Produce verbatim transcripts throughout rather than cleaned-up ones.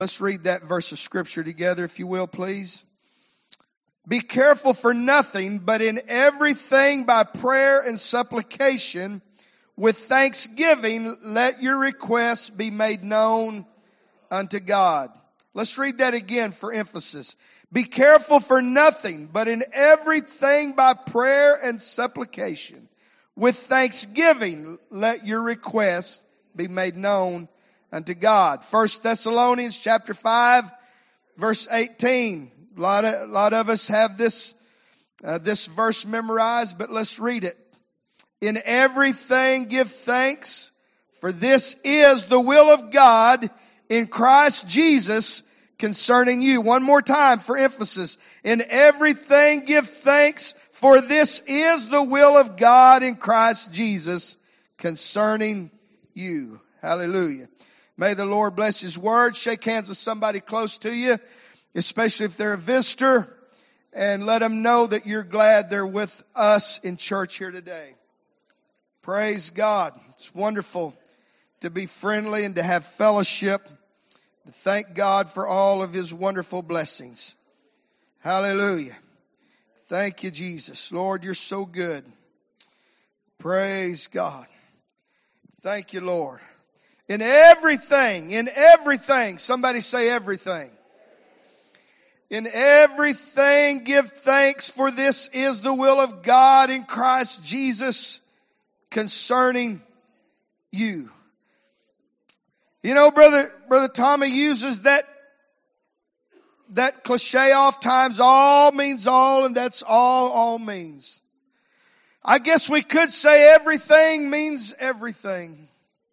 Let's read that verse of Scripture together, if you will, please. Be careful for nothing, but in everything by prayer and supplication, with thanksgiving, let your requests be made known unto God. Let's read that again for emphasis. Be careful for nothing, but in everything by prayer and supplication, with thanksgiving, let your requests be made known unto God. First Thessalonians chapter five, verse eighteen. A lot of, a lot of us have this, uh, this verse memorized, but let's read it. In everything give thanks, for this is the will of God in Christ Jesus concerning you. One more time for emphasis. In everything give thanks, for this is the will of God in Christ Jesus concerning you. Hallelujah. May the Lord bless His word. Shake hands with somebody close to you, especially if they're a visitor, and let them know that you're glad they're with us in church here today. Praise God. It's wonderful to be friendly and to have fellowship, to thank God for all of His wonderful blessings. Hallelujah. Thank you, Jesus. Lord, you're so good. Praise God. Thank you, Lord. In everything, in everything, somebody say everything. In everything give thanks, for this is the will of God in Christ Jesus concerning you. You know, brother, brother Tommy uses that, that cliche oft times, all means all, and that's all all means. I guess we could say everything means everything.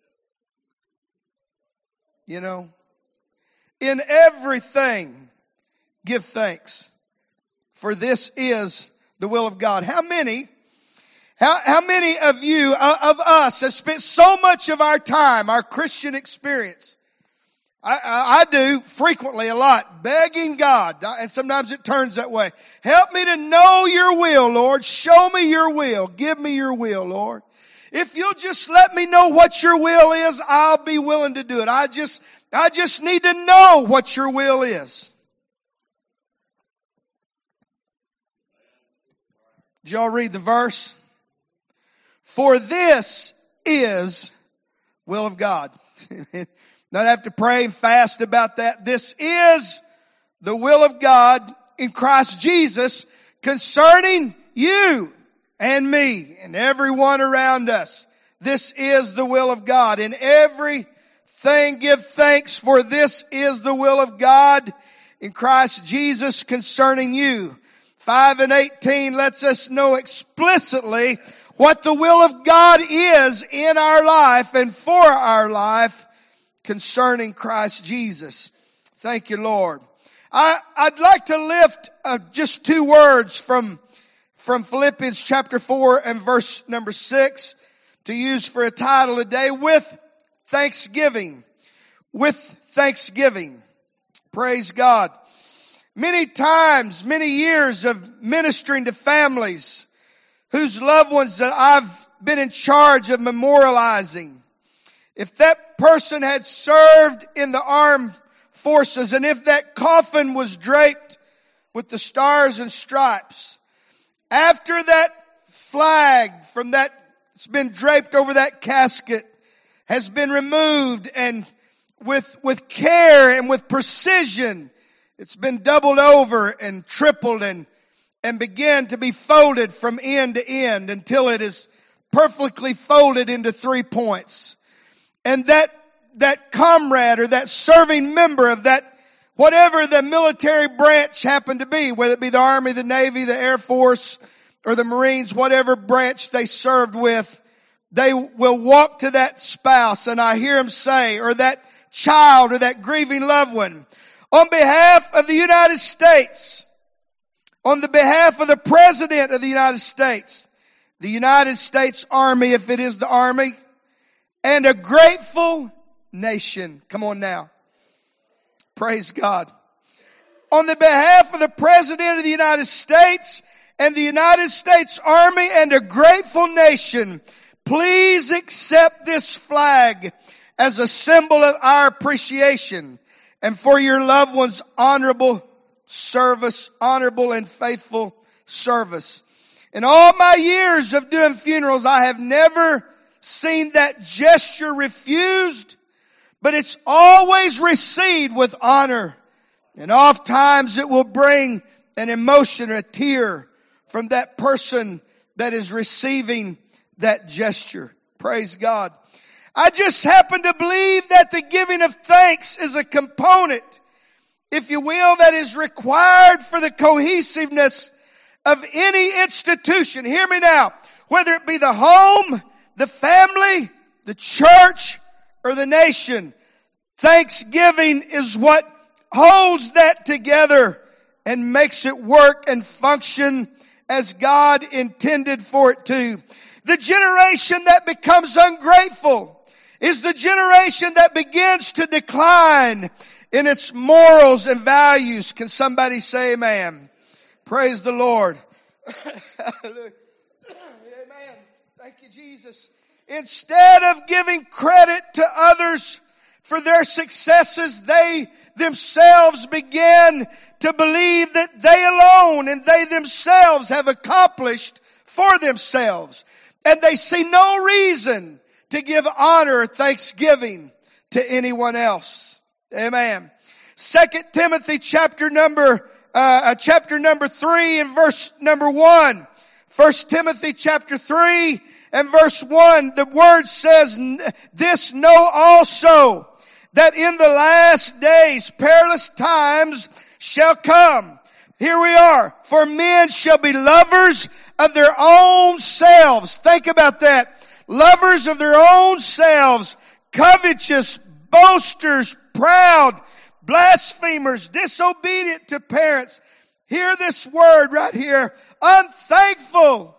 You know, in everything give thanks, for this is the will of God. How many, how, how many of you, uh, of us have spent so much of our time, our Christian experience, I, I, I do frequently a lot, begging God, and sometimes it turns that way. Help me to know your will, Lord. Show me your will. Give me your will, Lord. If you'll just let me know what your will is, I'll be willing to do it. I just, I just need to know what your will is. Did y'all read the verse? For this is will of God. Not have to pray and fast about that. This is the will of God in Christ Jesus concerning you and me and everyone around us. This is the will of God. In everything give thanks, for this is the will of God in Christ Jesus concerning you. Five and eighteen lets us know explicitly what the will of God is in our life and for our life concerning Christ Jesus. Thank you, Lord. I, I'd like to lift uh, just two words from From Philippians chapter four and verse number six to use for a title today, with thanksgiving. With thanksgiving. Praise God. Many times, many years of ministering to families whose loved ones that I've been in charge of memorializing. If that person had served in the armed forces, and if that coffin was draped with the stars and stripes, after that flag from that, it's been draped over that casket, has been removed, and with, with care and with precision, it's been doubled over and tripled and, and began to be folded from end to end until it is perfectly folded into three points. And that, that comrade or that serving member of that, whatever the military branch happened to be, whether it be the Army, the Navy, the Air Force, or the Marines, whatever branch they served with, they will walk to that spouse, and I hear him say, or that child or that grieving loved one, on behalf of the United States, on the behalf of the President of the United States, the United States Army, if it is the Army, and a grateful nation. Come on now. Praise God. On the behalf of the President of the United States and the United States Army and a grateful nation, please accept this flag as a symbol of our appreciation and for your loved ones' honorable service, honorable and faithful service. In all my years of doing funerals, I have never seen that gesture refused, but it's always received with honor. And oftentimes it will bring an emotion, a tear from that person that is receiving that gesture. Praise God. I just happen to believe that the giving of thanks is a component, if you will, that is required for the cohesiveness of any institution. Hear me now. Whether it be the home, the family, the church, or the nation, thanksgiving is what holds that together and makes it work and function as God intended for it to. The generation that becomes ungrateful is the generation that begins to decline in its morals and values. Can somebody say amen? Praise the Lord. Hallelujah. Amen. Thank you, Jesus. Instead of giving credit to others for their successes, they themselves begin to believe that they alone and they themselves have accomplished for themselves. And they see no reason to give honor or thanksgiving to anyone else. Amen. Second Timothy chapter number, uh, chapter number three and verse number one. First Timothy chapter three and verse one. The word says, this know also, that in the last days perilous times shall come. Here we are. For men shall be lovers of their own selves. Think about that. Lovers of their own selves, covetous, boasters, proud, blasphemers, disobedient to parents. Hear this word right here. Unthankful,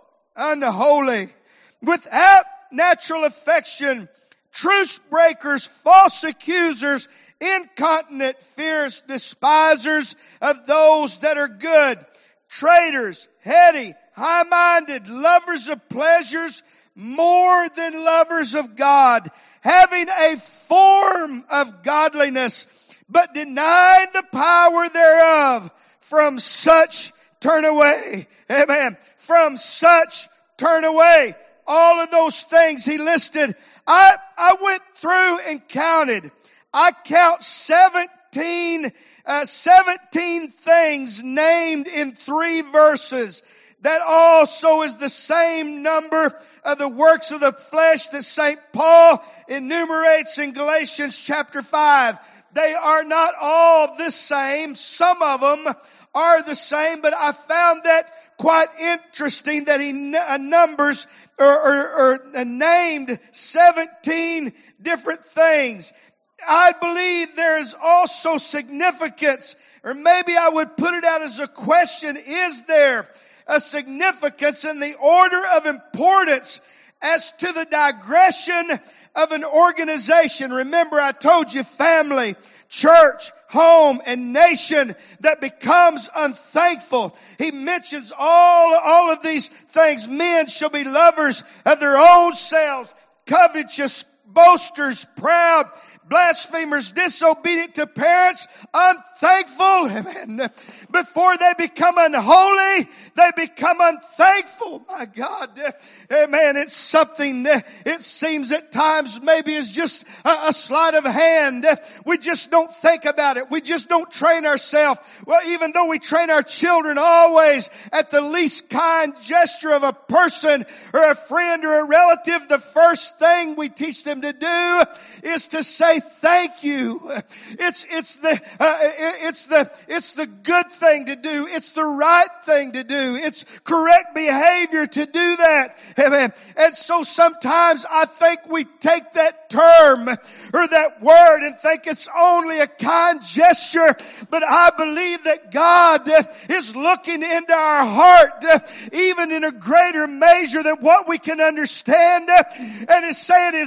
unholy, without natural affection, truce breakers, false accusers, incontinent, fierce, despisers of those that are good, traitors, heady, high-minded, lovers of pleasures more than lovers of God, having a form of godliness, but denying the power thereof. From such turn away. Amen. From such turn away. All of those things he listed. I, I went through and counted. I count seventeen, uh, seventeen things named in three verses. That also is the same number of the works of the flesh that Saint Paul enumerates in Galatians chapter five. They are not all the same. Some of them are the same, but I found that quite interesting that he numbers or, or, or named seventeen different things. I believe there is also significance, or maybe I would put it out as a question, is there a significance in the order of importance as to the digression of an organization? Remember, I told you family, church, home, and nation that becomes unthankful. He mentions all, all of these things. Men shall be lovers of their own selves, covetous, boasters, proud, blasphemers, disobedient to parents, unthankful. Amen. Before they become unholy, they become unthankful. My God. Amen. It's something, it seems at times maybe is just a, a sleight of hand. We just don't think about it. We just don't train ourselves. Well, even though we train our children always at the least kind gesture of a person or a friend or a relative, the first thing we teach them to do is to say thank you. It's, it's the, uh, it's the, it's the good thing to do. It's the right thing to do. It's correct behavior to do that. Amen. And so sometimes I think we take that term or that word and think it's only a kind gesture, but I believe that God is looking into our heart even in a greater measure than what we can understand, and is saying, is that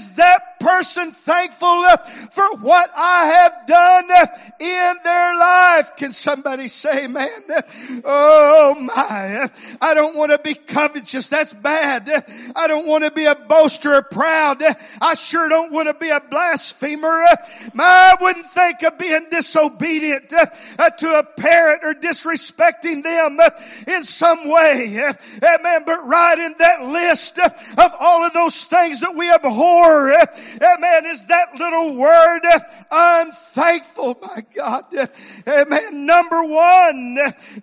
that person thankful for what I have done in their life. Can somebody say amen? Oh my. I don't want to be covetous. That's bad. I don't want to be a boaster or proud. I sure don't want to be a blasphemer. I wouldn't think of being disobedient to a parent or disrespecting them in some way. Amen. But right in that list of all of those things that we abhor, amen, is that little word, unthankful. My God. Amen. Number one,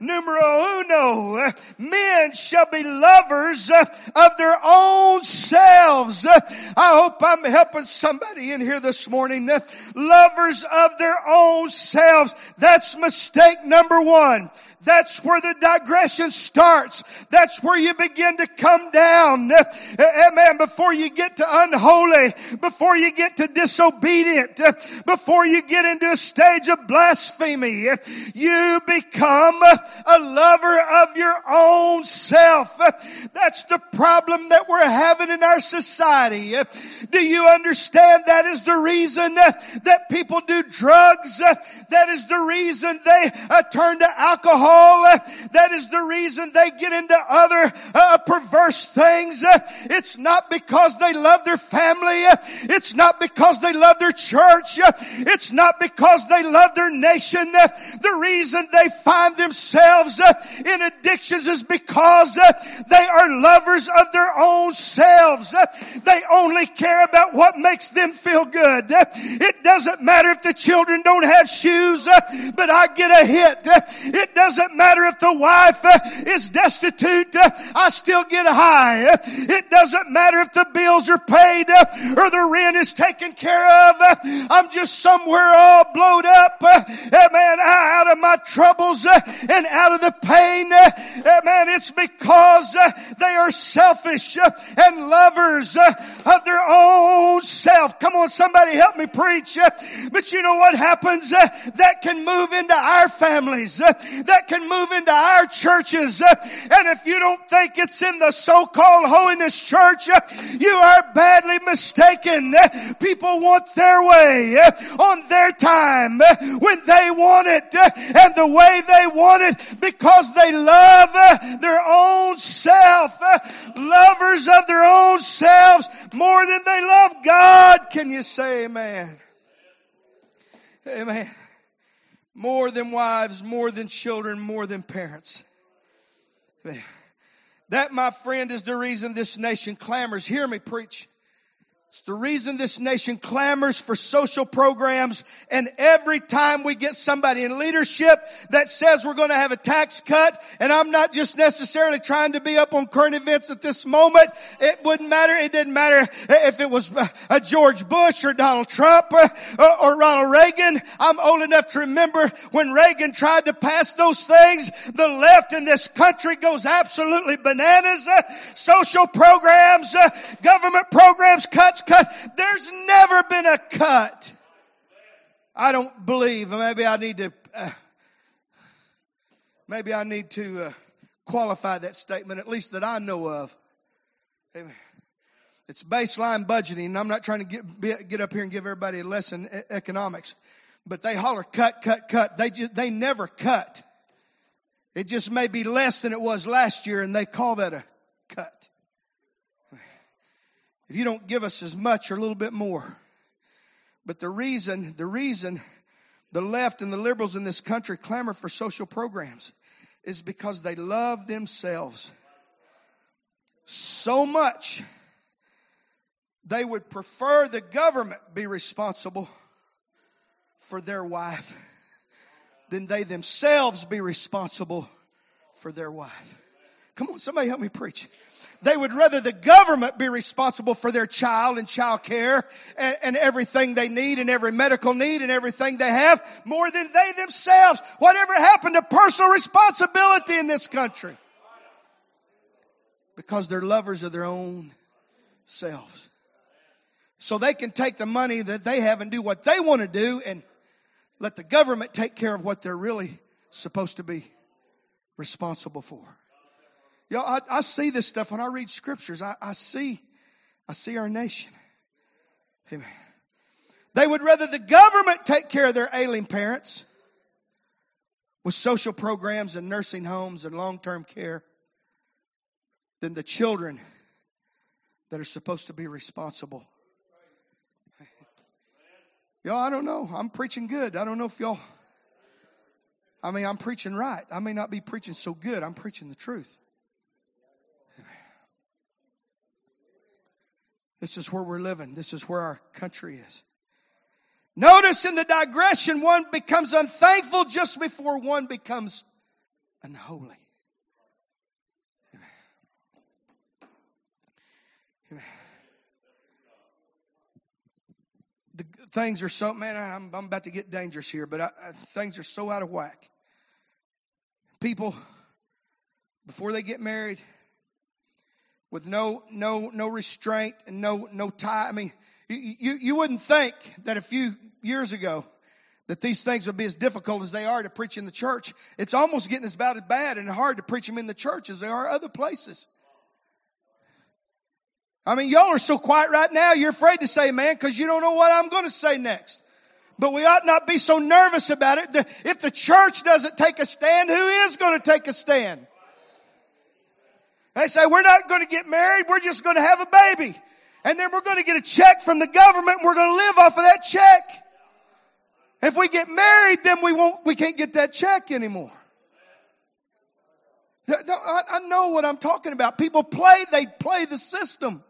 numero uno, men shall be lovers of their own selves. I hope I'm helping somebody in here this morning. Lovers of their own selves. That's mistake number one. That's where the digression starts. That's where you begin to come down. Amen. Before you get to unholy, before you get to disobedient, before you get into a stage of blasphemy, you become a lover of your own self. That's the problem that we're having in our society. Do you understand that is the reason that people do drugs? That is the reason they uh, turn to alcohol. That is the reason they get into other uh, perverse things. It's not because they love their family. It's not because they love their church. It's not because they love their nation. The reason they find themselves in addictions is because they are lovers of their own selves. They only care about what makes them feel good. It doesn't matter if the children don't have shoes, but I get a hit. It doesn't matter if the wife is destitute, I still get high. It doesn't matter if the bills are paid or the rent is taken care of. I'm just somewhere all blowed up, man, out of my troubles and out of the pain. Man, it's because they are selfish and lovers of their own self. Come on, somebody help me preach. But you know what happens? That can move into our families. That can move into our churches. And if you don't think it's in the so-called holiness church, you are badly mistaken. People want their way on their time when they want it and the way they want it because they love their own self. Lovers of their own selves more than they love God. Can you say amen? Amen. More than wives, more than children, more than parents. That, my friend, is the reason this nation clamors. Hear me preach. It's the reason this nation clamors for social programs, and every time we get somebody in leadership that says we're going to have a tax cut, and I'm not just necessarily trying to be up on current events at this moment. It wouldn't matter. It didn't matter if it was a George Bush or Donald Trump or Ronald Reagan. I'm old enough to remember when Reagan tried to pass those things. The left in this country goes absolutely bananas. Social programs, government programs, cuts, cut. There's never been a cut. I don't believe. Maybe I need to. Uh, maybe I need to uh, qualify that statement, at least that I know of. Amen. It's baseline budgeting, and I'm not trying to get be, get up here and give everybody a lesson in economics, but they holler cut, cut, cut. They just they never cut. It just may be less than it was last year, and they call that a cut. If you don't give us as much or a little bit more. But the reason, the reason the left and the liberals in this country clamor for social programs is because they love themselves so much they would prefer the government be responsible for their wife than they themselves be responsible for their wife. Come on, somebody help me preach. They would rather the government be responsible for their child and child care and, and everything they need and every medical need and everything they have more than they themselves. Whatever happened to personal responsibility in this country? Because they're lovers of their own selves. So they can take the money that they have and do what they want to do and let the government take care of what they're really supposed to be responsible for. You know, I, I see this stuff when I read scriptures. I, I see, I see our nation. Amen. They would rather the government take care of their ailing parents with social programs and nursing homes and long-term care than the children that are supposed to be responsible. Y'all, I don't know. I'm preaching good. I don't know if y'all... I mean, I'm preaching right. I may not be preaching so good. I'm preaching the truth. This is where we're living. This is where our country is. Notice in the digression, one becomes unthankful just before one becomes unholy. The things are so, man, I'm, I'm about to get dangerous here, but I, I, things are so out of whack. People, before they get married, with no no no restraint and no no tie. I mean, you, you you wouldn't think that a few years ago that these things would be as difficult as they are to preach in the church. It's almost getting as about as bad and hard to preach them in the church as they are other places. I mean, y'all are so quiet right now, you're afraid to say amen because you don't know what I'm going to say next. But we ought not be so nervous about it. If the church doesn't take a stand, who is going to take a stand? They say, we're not going to get married, we're just going to have a baby. And then we're going to get a check from the government and we're going to live off of that check. If we get married, then we won't, we can't get that check anymore. I know what I'm talking about. People play, they play the system.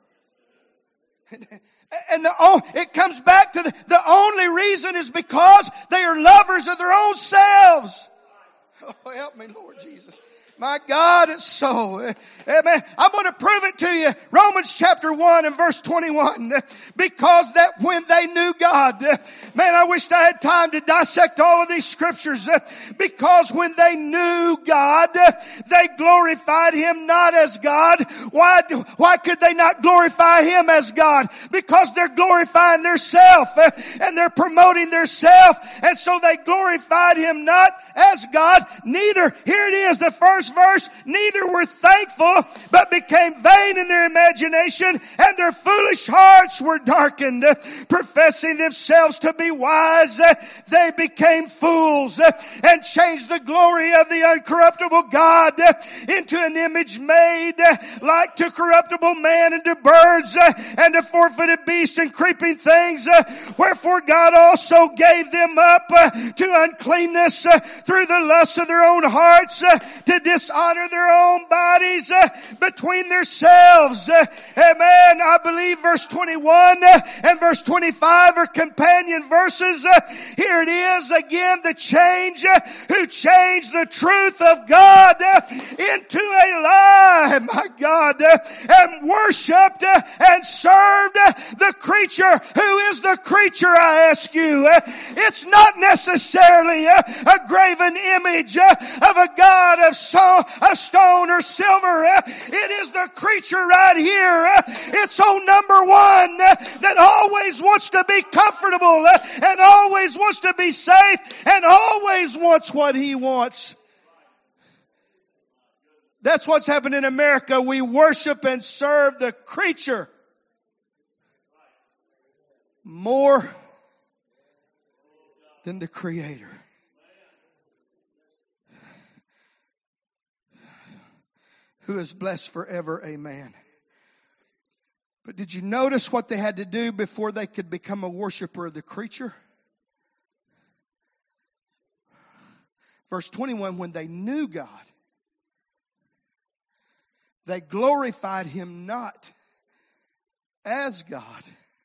And the, oh, it comes back to the, the only reason is because they are lovers of their own selves. Oh, help me, Lord Jesus. My God, it's so. Amen. I'm going to prove it to you. Romans chapter one and verse twenty-one. Because that when they knew God. Man, I wished I had time to dissect all of these scriptures. Because when they knew God, they glorified Him not as God. Why, why could they not glorify Him as God? Because they're glorifying their self and they're promoting their self. And so they glorified Him not as God. Neither, here it is, the first verse, neither were thankful, but became vain in their imagination, and their foolish hearts were darkened. Professing themselves to be wise, they became fools, and changed the glory of the uncorruptible God into an image made like to corruptible man, and to birds, and to four-footed beasts, and creeping things. Wherefore God also gave them up to uncleanness through the lust of their own hearts, to dishonor their own bodies between themselves. Amen. I believe verse twenty-one and verse twenty-five are companion verses. Here it is again, the change, who changed the truth of God into a lie, my God, and worshipped and served the creature. Who is the creature, I ask you? It's not necessarily a graven image of a god of, so, of stone or silver. It is the creature right here. It's old number one that always wants to be comfortable and always wants to be safe and always wants what he wants. That's what's happened in America. We worship and serve the creature more than the Creator. Who is blessed forever. Amen. But did you notice what they had to do before they could become a worshiper of the creature? Verse twenty-one, when they knew God, they glorified Him not as God.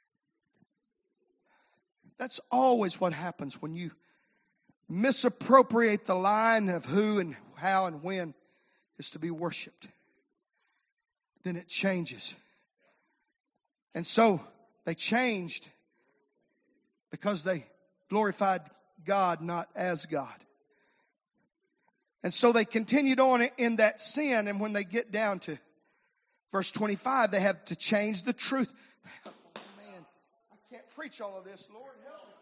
That's always what happens when you misappropriate the line of who and how and when is to be worshipped. Then it changes. And so they changed because they glorified God not as God. And so they continued on in that sin. And when they get down to verse twenty-five, they have to change the truth. Oh, man, I can't preach all of this, Lord. Help me.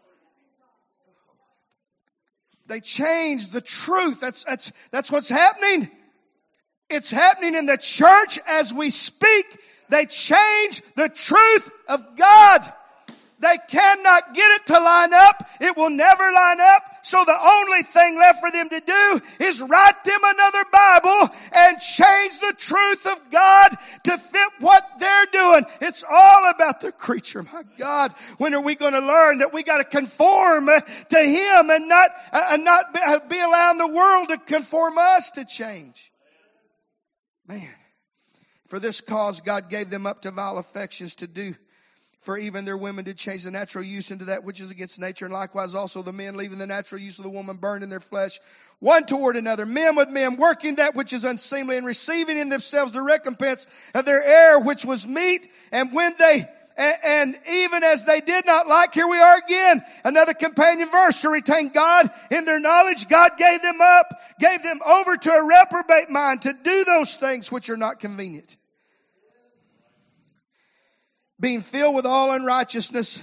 They changed the truth. That's, that's, that's what's happening. It's happening in the church as we speak. They change the truth of God. They cannot get it to line up. It will never line up. So the only thing left for them to do is write them another Bible and change the truth of God to fit what they're doing. It's all about the creature. My God, when are we going to learn that we got to conform to Him and not, and not be allowing the world to conform us to change? Man, for this cause God gave them up to vile affections to do. For even their women did change the natural use into that which is against nature. And likewise also the men, leaving the natural use of the woman, burned in their flesh one toward another. Men with men, working that which is unseemly, and receiving in themselves the recompense of their error, which was meat. And when they, and, and even as they did not like, here we are again, another companion verse, to retain God in their knowledge, God gave them up, gave them over to a reprobate mind to do those things which are not convenient. Being filled with all unrighteousness.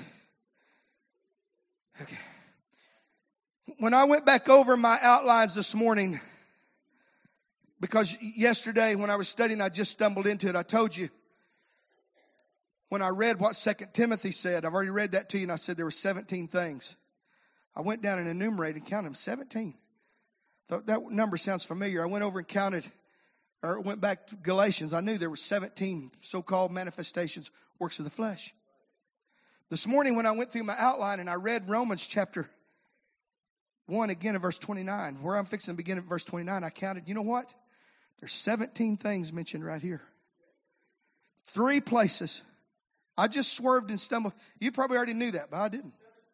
Okay. When I went back over my outlines this morning, because yesterday when I was studying, I just stumbled into it. I told you, when I read what Second Timothy said, I've already read that to you, and I said there were seventeen things. I went down and enumerated and counted them, seventeen. That number sounds familiar. I went over and counted, or went back to Galatians. I knew there were seventeen so-called manifestations, works of the flesh. This morning when I went through my outline and I read Romans chapter one again in verse twenty-nine, where I'm fixing to begin at verse twenty-nine, I counted, you know what? There's seventeen things mentioned right here. Three places. I just swerved and stumbled. You probably already knew that, but I didn't.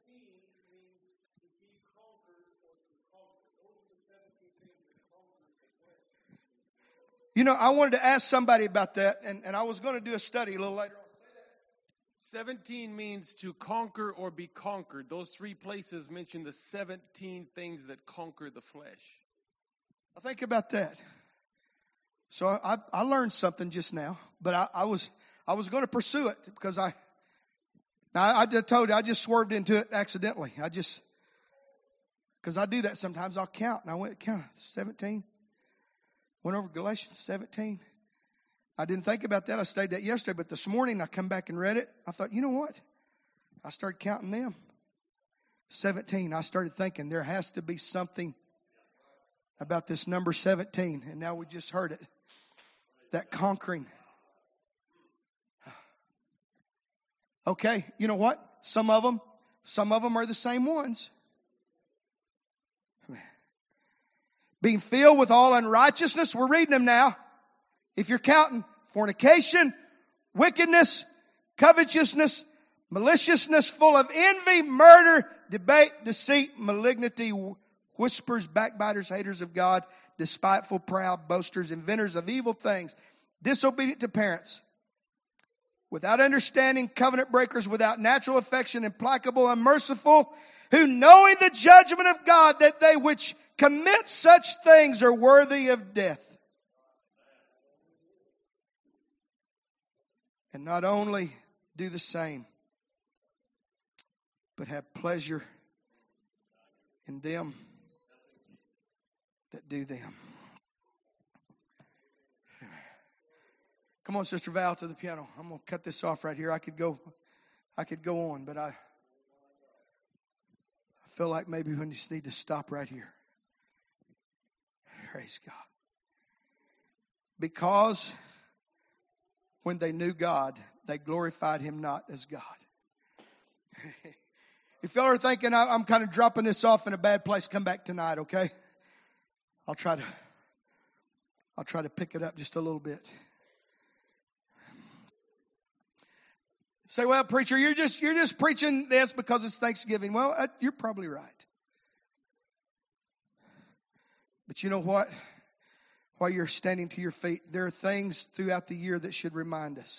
You know, I wanted to ask somebody about that, and, and I was going to do a study a little later on. seventeen means to conquer or be conquered. Those three places mention the seventeen things that conquer the flesh. I think about that. So I, I learned something just now, but I, I was I was going to pursue it because I now I, I just told you I just swerved into it accidentally. I just because I do that sometimes. I'll count, and I went count seventeen. Went over Galatians seventeen. I didn't think about that. I studied that yesterday, but this morning I come back and read it. I thought, you know what? I started counting them. seventeen. I started thinking there has to be something about this number seventeen. And now we just heard it. That conquering. Okay, you know what? Some of them, some of them are the same ones. Being filled with all unrighteousness. We're reading them now. If you're counting, fornication, wickedness, covetousness, maliciousness, full of envy, murder, debate, deceit, malignity, whispers, backbiters, haters of God, despiteful, proud, boasters, inventors of evil things, disobedient to parents, without understanding, covenant breakers, without natural affection, implacable, unmerciful, who knowing the judgment of God that they which commit such things are worthy of death. And not only do the same, but have pleasure in them that do them. Come on, Sister Val, to the piano. I'm going to cut this off right here. I could go, I could go on, but I, I feel like maybe we just need to stop right here. Praise God. Because when they knew God, they glorified Him not as God. If y'all are thinking I'm kind of dropping this off in a bad place, come back tonight, okay? I'll try to, I'll try to pick it up just a little bit. Say, well, preacher, you're just you're just preaching this because it's Thanksgiving. Well, uh, you're probably right. But you know what? While you're standing to your feet, there are things throughout the year that should remind us.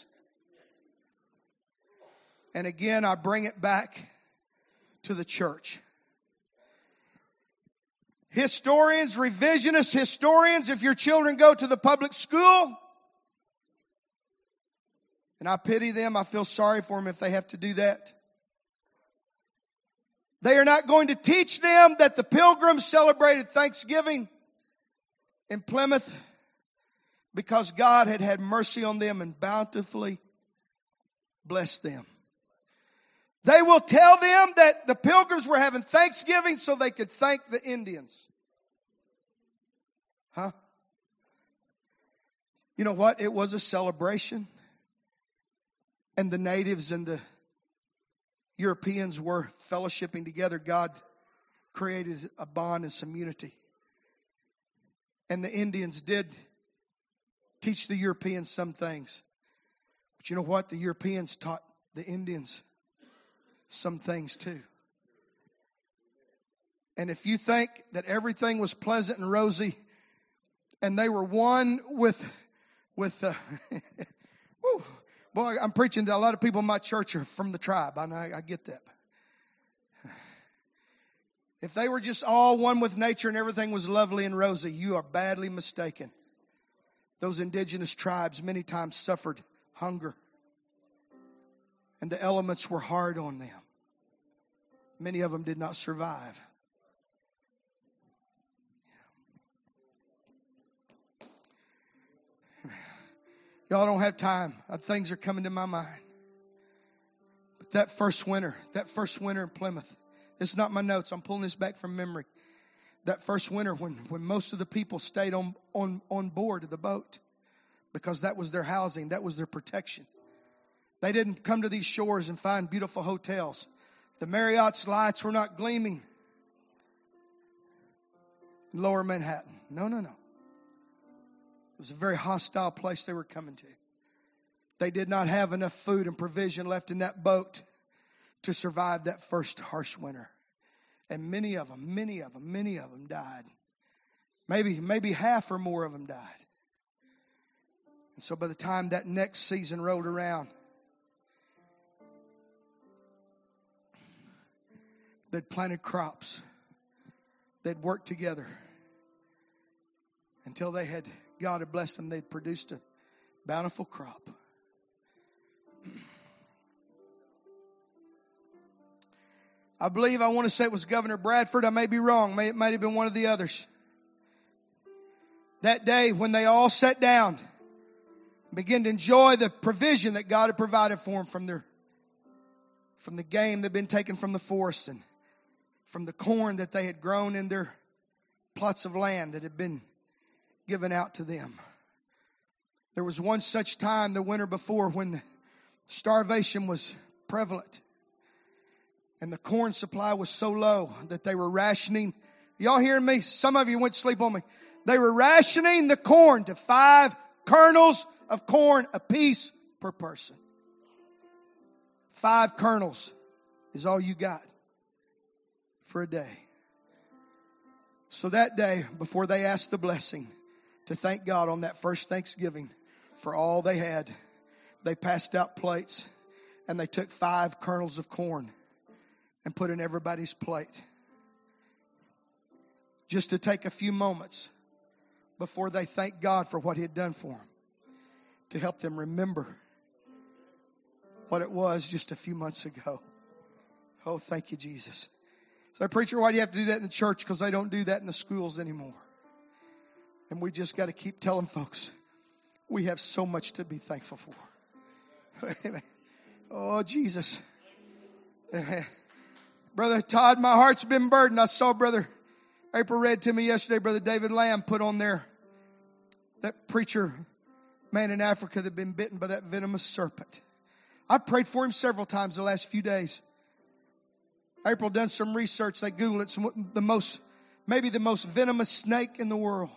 And again, I bring it back to the church. Historians, revisionist historians, if your children go to the public school, and I pity them, I feel sorry for them if they have to do that. They are not going to teach them that the Pilgrims celebrated Thanksgiving in Plymouth because God had had mercy on them and bountifully blessed them. They will tell them that the Pilgrims were having Thanksgiving so they could thank the Indians. Huh? You know what? It was a celebration. And the natives and the Europeans were fellowshipping together. God created a bond and some unity. And the Indians did teach the Europeans some things. But you know what? The Europeans taught the Indians some things too. And if you think that everything was pleasant and rosy and they were one with, with, uh, whew, boy, I'm preaching to a lot of people in my church are from the tribe. I know, I get that. If they were just all one with nature and everything was lovely and rosy, you are badly mistaken. Those indigenous tribes many times suffered hunger. And the elements were hard on them. Many of them did not survive. Y'all don't have time. Things are coming to my mind. But that first winter, that first winter in Plymouth, this is not my notes. I'm pulling this back from memory. That first winter when, when most of the people stayed on, on, on board of the boat because that was their housing, that was their protection. They didn't come to these shores and find beautiful hotels. The Marriott's lights were not gleaming in Lower Manhattan. No, no, no. It was a very hostile place they were coming to. They did not have enough food and provision left in that boat to survive that first harsh winter. And many of them, many of them, many of them died. Maybe, maybe half or more of them died. And so by the time that next season rolled around, they'd planted crops. They'd worked together until they had, God had blessed them, they'd produced a bountiful crop. I believe, I want to say it was Governor Bradford. I may be wrong. May, it might have been one of the others. That day when they all sat down and began to enjoy the provision that God had provided for them from their, from the game that had been taken from the forest and from the corn that they had grown in their plots of land that had been given out to them. There was one such time the winter before when the starvation was prevalent. And the corn supply was so low that they were rationing. Y'all hearing me? Some of you went to sleep on me. They were rationing the corn to five kernels of corn apiece per person. Five kernels is all you got for a day. So that day, before they asked the blessing to thank God on that first Thanksgiving for all they had, they passed out plates and they took five kernels of corn and put in everybody's plate. Just to take a few moments before they thank God for what He had done for them. To help them remember what it was just a few months ago. Oh, thank you, Jesus. So, preacher, why do you have to do that in the church? Because they don't do that in the schools anymore. And we just got to keep telling folks, we have so much to be thankful for. Oh, Jesus. Brother Todd, my heart's been burdened. I saw Brother April read to me yesterday, Brother David Lamb put on there that preacher man in Africa that had been bitten by that venomous serpent. I prayed for him several times the last few days. April done some research. They Googled it. Some, the most, maybe the most venomous snake in the world.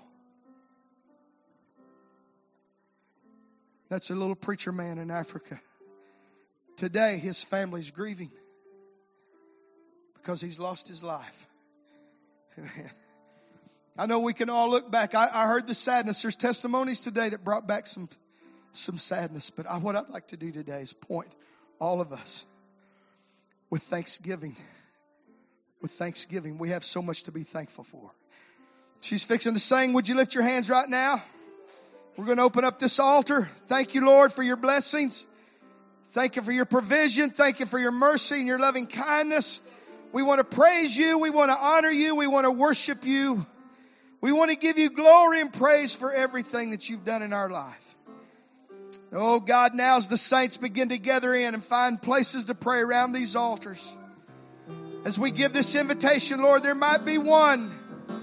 That's a little preacher man in Africa. Today, his family's grieving because he's lost his life. Amen. I know we can all look back. I, I heard the sadness. There's testimonies today that brought back some, some sadness. But I, what I'd like to do today is point all of us with thanksgiving. With thanksgiving. We have so much to be thankful for. She's fixing to sing. Would you lift your hands right now? We're going to open up this altar. Thank you, Lord, for your blessings. Thank you for your provision. Thank you for your mercy and your loving kindness. We want to praise you. We want to honor you. We want to worship you. We want to give you glory and praise for everything that you've done in our life. Oh God, now as the saints begin to gather in and find places to pray around these altars, as we give this invitation, Lord, there might be one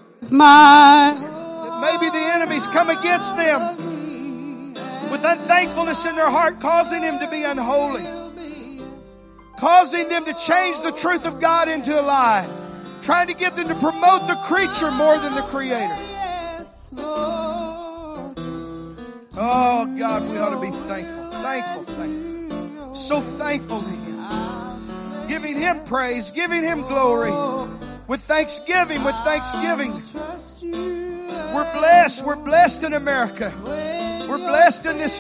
that maybe the enemies come against them with unthankfulness in their heart, causing them to be unholy, causing them to change the truth of God into a lie, trying to get them to promote the creature more than the Creator. Oh God, we ought to be thankful, thankful, thankful. So thankful to Him. Giving Him praise, giving Him glory. With thanksgiving, with thanksgiving. We're blessed, we're blessed in America. We're blessed in this